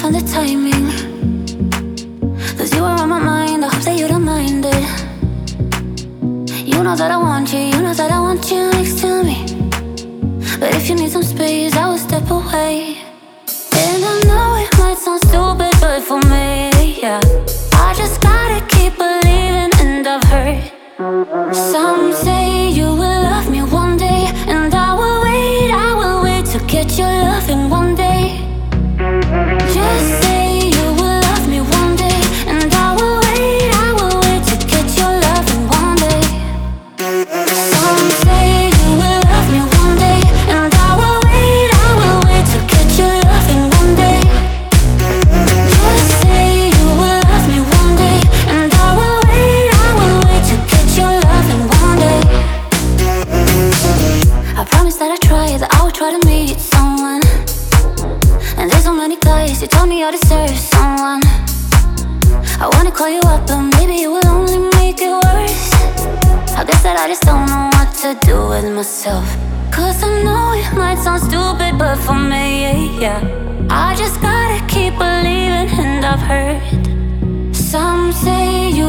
find the timing, 'cause you were on my mind. I hope that you don't mind it. You know that I want you, you know that I want you next to me. But if you need some space, I will step away. And I know it might sound stupid, but for me, yeah, I just gotta keep believing. And I've heard some say you will love me one day, and I will wait to get your loving one day. Just say you will love me one day, and I will wait to get your loving one day. Some say you will love me one day, and I will wait to get your loving one day. Just say you will love me one day, and I will wait to get your loving one day. I promise that I try, that I will try to meet someone. And there's so many guys, you told me I deserve someone. I wanna call you up, but maybe it will only make it worse. I guess that I just don't know what to do with myself. 'Cause I know it might sound stupid, but for me, yeah, I just gotta keep believing. And I've heard some say you